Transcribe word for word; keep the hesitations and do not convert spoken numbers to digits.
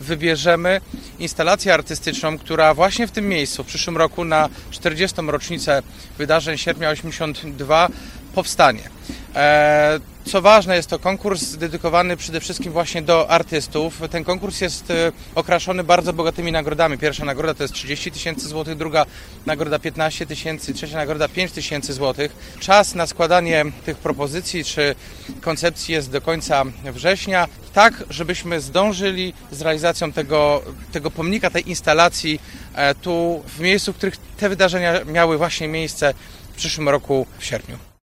wybierzemy instalację artystyczną, która właśnie w tym miejscu w przyszłym roku na czterdziestą rocznicę wydarzeń Sierpnia osiemdziesiąt dwa powstanie. Co ważne, jest to konkurs dedykowany przede wszystkim właśnie do artystów. Ten konkurs jest okraszony bardzo bogatymi nagrodami. Pierwsza nagroda to jest trzydzieści tysięcy złotych, druga nagroda piętnaście tysięcy, trzecia nagroda pięć tysięcy złotych. Czas na składanie tych propozycji czy koncepcji jest do końca września, tak żebyśmy zdążyli z realizacją tego, tego pomnika, tej instalacji tu w miejscu, w których te wydarzenia miały właśnie miejsce w przyszłym roku w sierpniu.